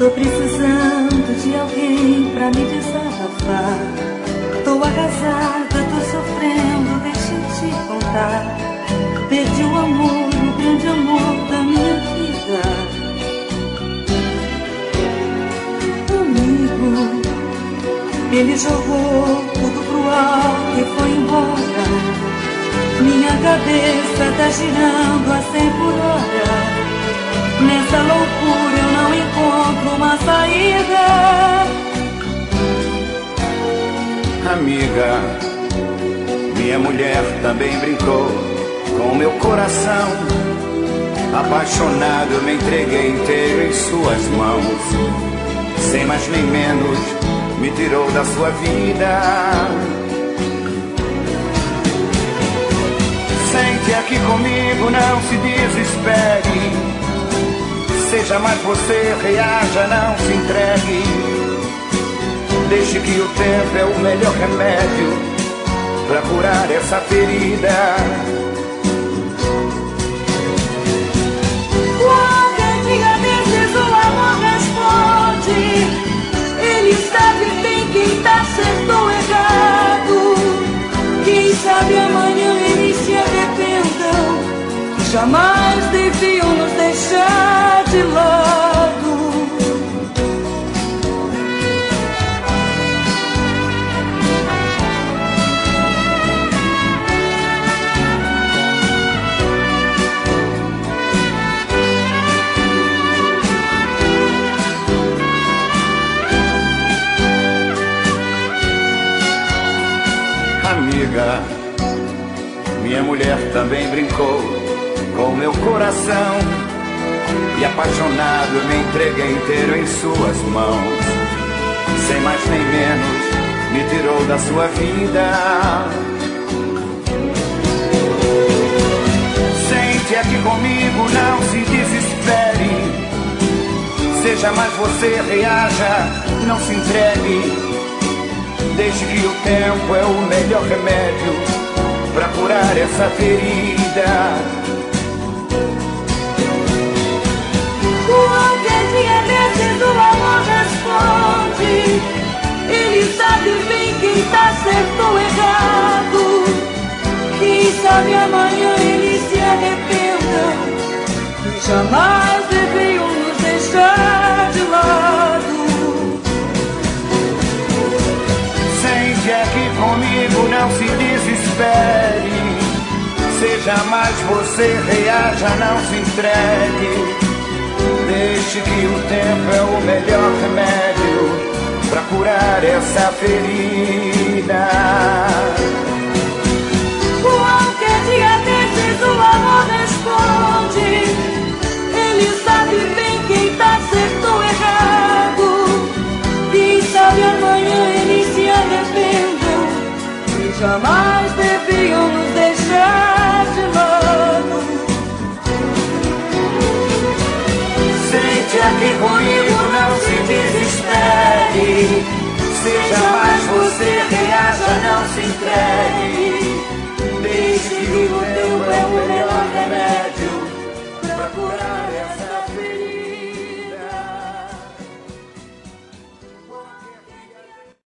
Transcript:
Tô precisando de alguém pra me desabafar. Tô arrasada, tô sofrendo, deixa eu te contar. Perdi o amor, o grande amor da minha vida. Amigo, ele jogou tudo pro alto e foi embora. Minha cabeça tá girando a 100 por hora. Nessa loucura eu não encontro uma saída. Amiga, minha mulher também brincou com meu coração. Apaixonado eu me entreguei inteiro em suas mãos. Sem mais nem menos me tirou da sua vida. Sente aqui comigo, não se desespere. Seja mais você, reaja, não se entregue. Deixe que o tempo é o melhor remédio pra curar essa ferida. Qualquer dia desses o amor responde. Ele sabe bem quem tá certo ou errado. Quem sabe amanhã eles se arrependam. Jamais deviam nos deixar de lado. Amiga, minha mulher também brincou com meu coração. E apaixonado eu me entreguei inteiro em suas mãos. Sem mais nem menos me tirou da sua vida. Sente aqui comigo, não se desespere. Seja mais você, reaja, não se entregue. Deixe que o tempo é o melhor remédio pra curar essa ferida. Qualquer dia desses o amor responde. Ele sabe bem quem tá certo ou errado. Quem sabe amanhã eles se arrependam. E jamais deviam nos deixar de lado. Sente aqui comigo, não se desespere. Seja mais você, reaja, não se entregue. Deixe que o tempo é o melhor remédio pra curar essa ferida. Qualquer dia desses o amor responde. Ele sabe bem quem tá certo ou errado. Quem sabe amanhã eles se arrependam. E jamais